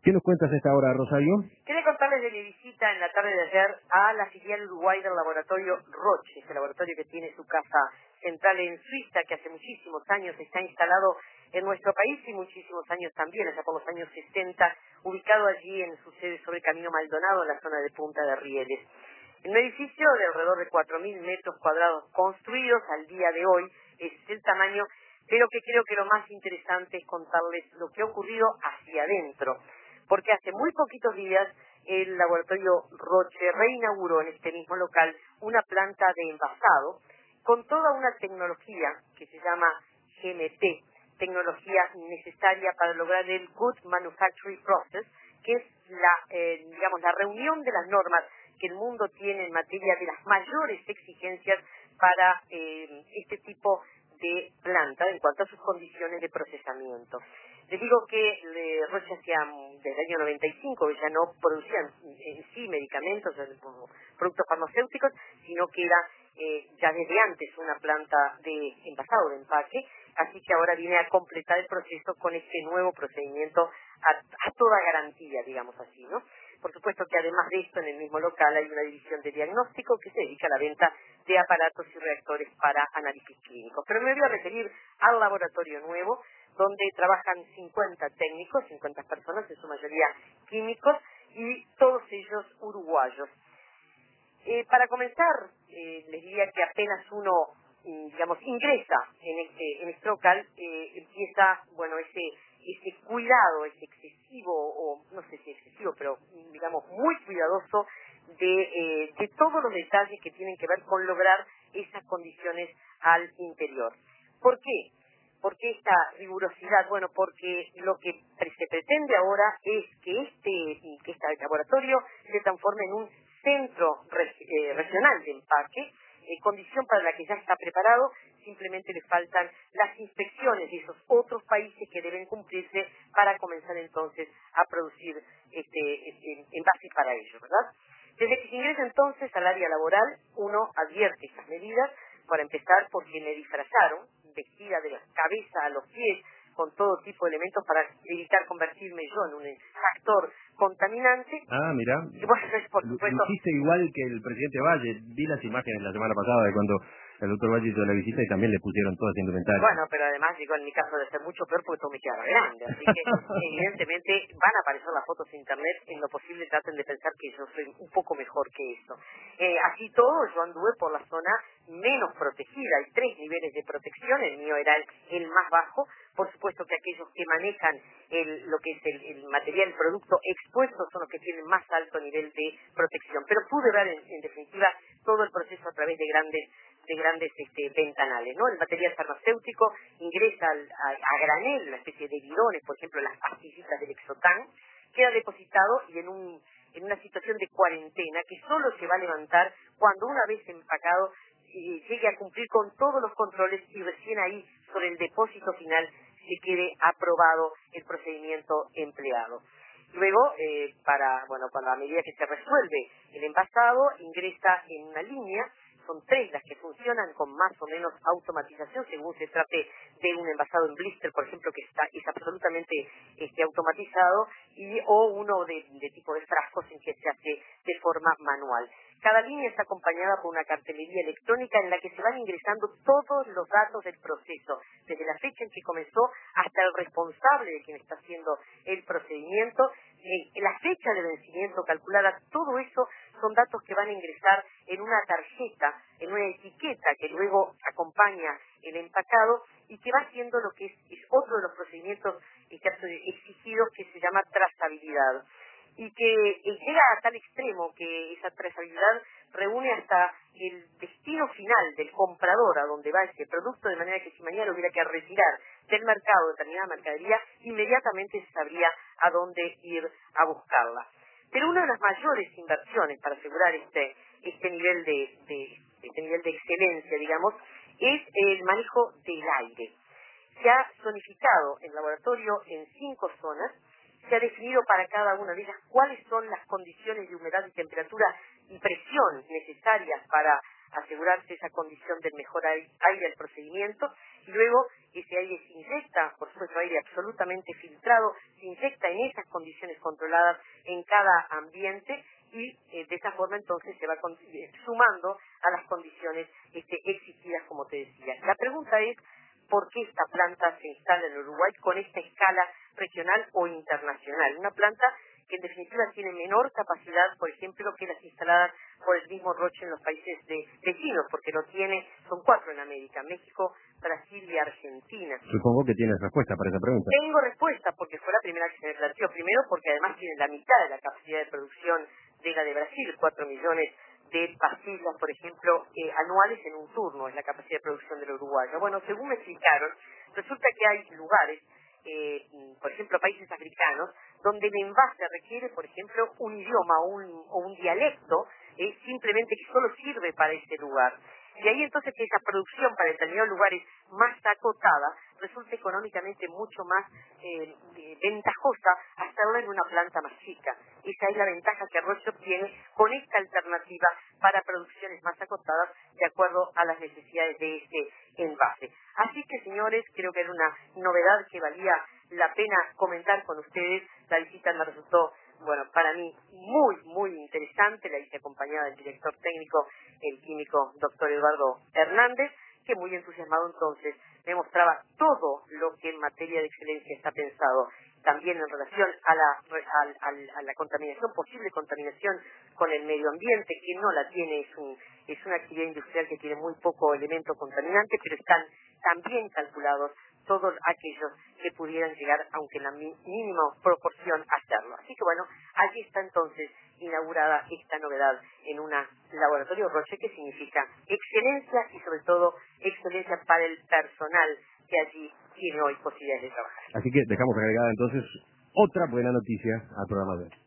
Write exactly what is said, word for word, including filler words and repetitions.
¿Qué nos cuentas a esta hora, Rosario? Quería contarles de mi visita en la tarde de ayer a la filial Uruguay del laboratorio Roche, ese laboratorio que tiene su casa central en Suiza, que hace muchísimos años está instalado en nuestro país y muchísimos años también, allá por los años sesenta, ubicado allí en su sede sobre Camino Maldonado, en la zona de Punta de Rieles. En un edificio de alrededor de cuatro mil metros cuadrados construidos al día de hoy, ese es el tamaño, pero que creo que lo más interesante es contarles lo que ha ocurrido hacia adentro. Porque hace muy poquitos días el laboratorio Roche reinauguró en este mismo local una planta de envasado con toda una tecnología que se llama G M P, tecnología necesaria para lograr el Good Manufacturing Process, que es la, eh, digamos, la reunión de las normas que el mundo tiene en materia de las mayores exigencias para eh, este tipo de planta en cuanto a sus condiciones de procesamiento. Les digo que eh, Roche hacía desde el año noventa y cinco ya no producían en sí medicamentos, como productos farmacéuticos, sino que era eh, ya desde antes una planta de envasado, de empaque, así que ahora viene a completar el proceso con este nuevo procedimiento a, a toda garantía, digamos así, ¿no? Por supuesto que además de esto, en el mismo local hay una división de diagnóstico que se dedica a la venta de aparatos y reactores para análisis clínicos. Pero me voy a referir al laboratorio nuevo, donde trabajan cincuenta técnicos, cincuenta personas, en su mayoría químicos, y todos ellos uruguayos. Eh, para comenzar, eh, les diría que apenas uno, mm, digamos, ingresa en este, en este local, eh, empieza, bueno, ese, ese cuidado, ese excesivo, o no sé si excesivo, pero digamos, muy cuidadoso de, eh, de todos los detalles que tienen que ver con lograr esas condiciones al interior. ¿Por qué? ¿Por qué esta rigurosidad? Bueno, porque lo que se pretende ahora es que este, que este laboratorio se transforme en un centro reg eh, regional de empaque, eh, condición para la que ya está preparado, simplemente le faltan las inspecciones de esos otros países que deben cumplirse para comenzar entonces a producir este, este envases para ellos, ¿verdad? Desde que se ingresa entonces al área laboral, uno advierte esas medidas, para empezar porque me disfrazaron, vestida de la cabeza a los pies, con todo tipo de elementos para evitar convertirme yo en un factor contaminante. Ah, mira, Y bueno, por supuesto, luciste igual que el presidente Valle. Vi las imágenes la semana pasada de cuando el doctor Valle hizo la visita y también le pusieron toda esa indumentaria. bueno, pero además, digo, en mi caso debe ser mucho peor porque todo me queda grande, así que evidentemente van a aparecer las fotos en internet, en lo posible traten de pensar que yo soy un poco mejor que eso. Eh, así todo, yo anduve por la zona menos protegida, hay tres niveles de protección, el mío era el, el más bajo, por supuesto que aquellos que manejan el, lo que es el, el material, el producto expuesto son los que tienen más alto nivel de protección, pero pude ver en, en definitiva todo el proceso a través de grandes de grandes este, ventanales, ¿no? El material farmacéutico ingresa al, a, a granel, una especie de bidones, por ejemplo, las pastillitas del Exotan, queda depositado y en, un, en una situación de cuarentena que solo se va a levantar cuando una vez empacado eh, llegue a cumplir con todos los controles y recién ahí, sobre el depósito final, se quede aprobado el procedimiento empleado. Luego, eh, para, bueno, para a medida que se resuelve el envasado, ingresa en una línea. Son tres las que funcionan con más o menos automatización, según se trate de un envasado en blister, por ejemplo, que está, es absolutamente este, automatizado, y o uno de, de tipo de frascos en que se hace de forma manual. Cada línea está acompañada por una cartelería electrónica en la que se van ingresando todos los datos del proceso, desde la fecha en que comenzó hasta el responsable de quien está haciendo el procedimiento, eh, la fecha de vencimiento calculada, todo eso son datos que van a ingresar en una tarjeta, en una etiqueta que luego acompaña el empacado y que va haciendo lo que es, es otro de los procedimientos exigidos, que se llama trazabilidad. Y que eh, llega a tal extremo que esa trazabilidad reúne hasta el destino final del comprador a donde va ese producto, de manera que si mañana lo hubiera que retirar del mercado determinada mercadería, inmediatamente se sabría a dónde ir a buscarla. Pero una de las mayores inversiones para asegurar este, este nivel de, de, este nivel de excelencia, digamos, es el manejo del aire. Se ha zonificado el laboratorio en cinco zonas, se ha definido para cada una de ellas cuáles son las condiciones de humedad y temperatura y presión necesarias para asegurarse esa condición del mejor aire al procedimiento, y luego ese aire se inyecta, por supuesto aire absolutamente filtrado, se inyecta en esas condiciones controladas en cada ambiente, y eh, de esa forma entonces se va con, eh, sumando a las condiciones este, exigidas, como te decía. La pregunta es, ¿por qué esta planta se instala en Uruguay con esta escala regional o internacional? Una planta que en definitiva tiene menor capacidad, por ejemplo, que las instaladas por el mismo Roche en los países de, vecinos, porque lo tiene, son cuatro en América, México, Brasil y Argentina. Supongo que tienes respuesta para esa pregunta. Tengo respuesta, porque fue la primera que se me planteó. Primero, porque además tiene la mitad de la capacidad de producción de la de Brasil, cuatro millones de pastillas, por ejemplo, eh, anuales en un turno, es la capacidad de producción del uruguayo. Bueno, según me explicaron, resulta que hay lugares, eh, por ejemplo, países africanos, donde el envase requiere, por ejemplo, un idioma o un, o un dialecto, eh, simplemente que solo sirve para ese lugar. Y ahí entonces que esa producción para determinados lugares más acotada resulta económicamente mucho más eh, eh, ventajosa hacerla en una planta más chica. Esa es la ventaja que Roche obtiene con esta alternativa para producciones más acotadas de acuerdo a las necesidades de este envase. Así que, señores, creo que era una novedad que valía la pena comentar con ustedes. La visita me resultó, bueno, para mí muy, muy interesante. La hice acompañada del director técnico, el químico doctor Eduardo Hernández, que muy entusiasmado entonces me mostraba todo lo que en materia de excelencia está pensado, también en relación a la, a, a, a la contaminación, posible contaminación con el medio ambiente, que no la tiene, es, un, es una actividad industrial que tiene muy poco elemento contaminante, pero están también calculados todos aquellos que pudieran llegar, aunque en la mínima proporción, a hacerlo. Así que bueno, allí está entonces inaugurada esta novedad en un laboratorio Roche, que significa excelencia y sobre todo excelencia para el personal que allí tiene hoy posibilidades de trabajar. Así que dejamos agregada entonces otra buena noticia al programa de hoy.